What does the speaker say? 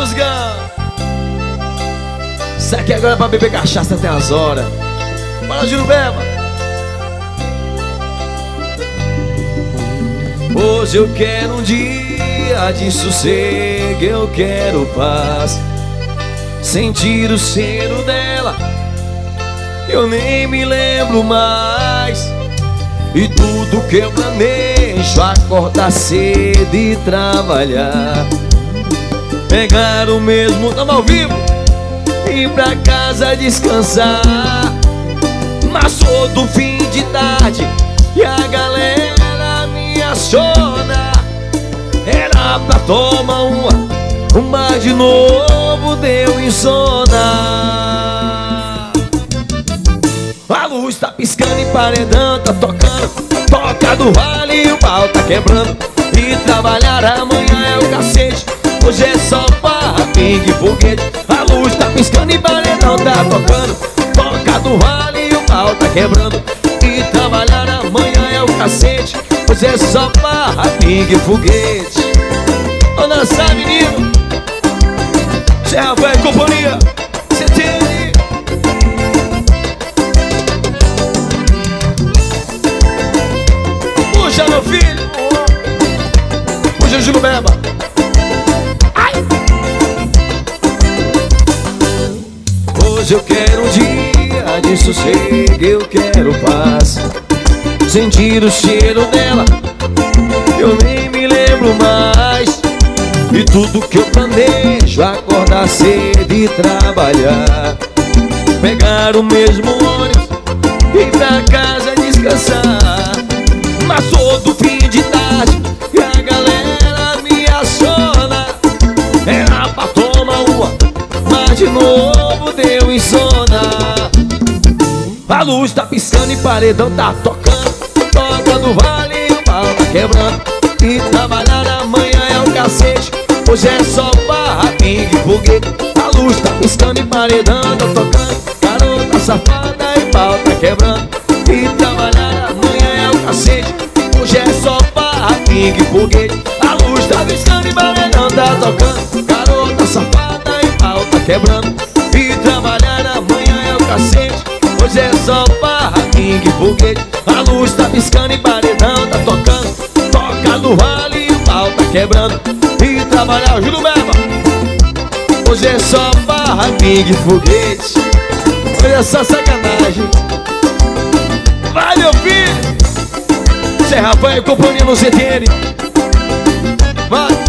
Musgão. Isso aqui agora é pra beber cachaça até as horas. Bora, Jurubeba. Hoje eu quero um dia de sossego, eu quero paz. Sentir o cheiro dela, eu nem me lembro mais. E tudo que eu planejo, acordar cedo e trabalhar, pegar o mesmo, tamo ao vivo, ir pra casa descansar. Mas todo fim de tarde e a galera me aciona, era pra tomar uma de novo, deu insona. A luz tá piscando e paredão tá tocando, toca do vale e o pau tá quebrando. E trabalhar amanhã é o cacete, hoje é só farra, pingue e foguete. A luz tá piscando e paredão tá tocando, toca do vale e o pau tá quebrando. E trabalhar amanhã é o cacete, hoje é só farra, pingue e foguete. Vamos dançar, menino. Zé Rafael e companhia, CTN. Puxa, meu filho. Puxa, Jurubeba. Ai. Hoje eu quero um dia de sossego, eu quero paz. Sentir o cheiro dela, eu nem me lembro mais. E tudo que eu planejo, acordar cedo e trabalhar, pegar o mesmo ônibus e ir pra casa descansar. Mas todo fim de tarde e a galera me aciona, era pra tomar uma, mas de novo deu insona. A luz tá piscando e paredão tá tocando, toca do vale e o pau tá quebrando. E trabalhar amanhã é o cacete, hoje é só barra, pingue e foguete. A luz tá piscando e paredão tá tocando, garota safada e pau tá quebrando. E trabalhar amanhã é o cacete, hoje é só barra, pingue e foguete. A luz tá piscando e paredão tá tocando, garota safada e pau tá quebrando. E trabalhar amanhã é o cacete, hoje é só barra, pingue e foguete. A luz tá piscando e paredão tá tocando, toca do vale e o pau tá quebrando. E trabalhar, Jurubeba, hoje é só barra, pingue e foguete. Olha essa sacanagem. Vai, meu filho. Zé Rafael e companhia no CTN. Vai.